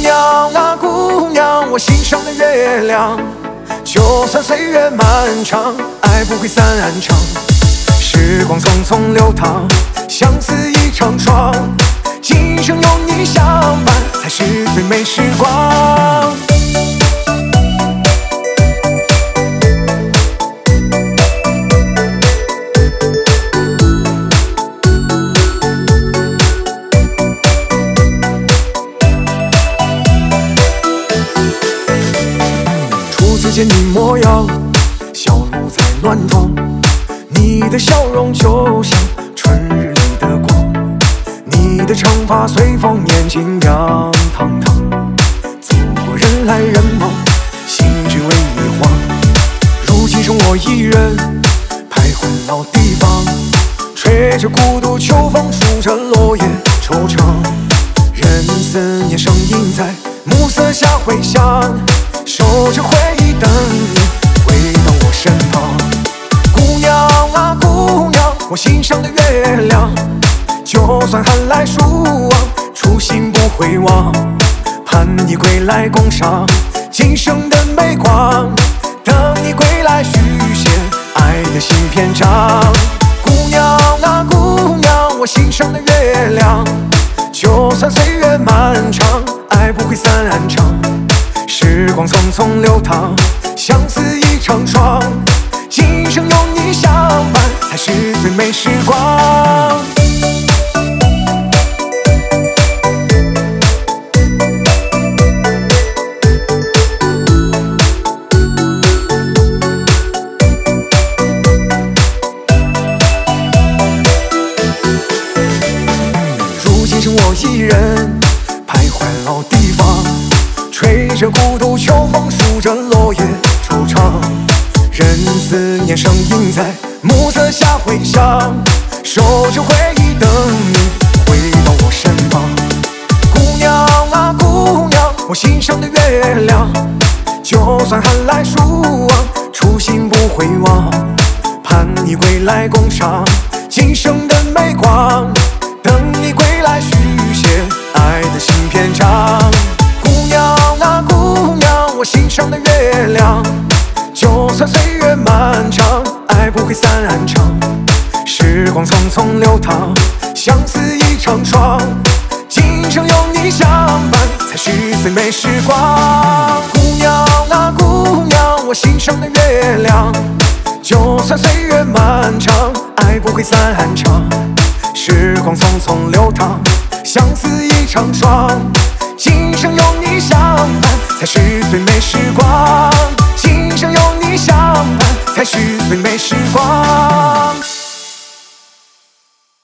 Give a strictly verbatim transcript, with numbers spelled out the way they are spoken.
娘啊姑娘，我心上的月亮，就算岁月漫长，爱不会散场。时光匆匆流淌，相思一场闯，今生有你相伴，才是最美时光。初次见你模样，小路在乱撞，你的笑容就像春日里的光，你的长发随风，眼睛亮堂堂，走过人来人往，心只为你慌。如今剩我一人，徘徊老地方，吹着孤独秋风，数着落叶惆怅，任思念声音在暮色下回响，守着回忆等你回到我身旁。姑娘啊姑娘，我心上的月亮，就算寒来暑往，初心不会忘，盼你归来共赏今生的美光，等你归来续写爱的新篇章。姑娘啊姑娘，我心上的月亮，就算岁月漫长，爱不会散场。时光匆匆流淌，相思一场闯，今生有你相伴，才是最美时光。如今剩我一人，徘徊老地方，吹着孤独秋风，数着落叶惆怅，任思念声音在暮色下回响，守着回忆等你回到我身旁。姑娘啊姑娘，我心上的月亮，就算寒来暑往，初心不会忘，盼你归来共赏今生的美光，等你归来续写爱的新篇章。姑娘啊姑娘，我心上的月亮，就算岁月漫长，爱不会散场。时光匆匆流淌，相思一场闯，今生有你相伴，才是最美时光。姑娘啊姑娘，我心上的月亮，就算岁月漫长，爱不会散场。时光匆匆流淌，相思一场闯，今生有你相伴，才是最美时光。今生有你相伴，才是最美时光。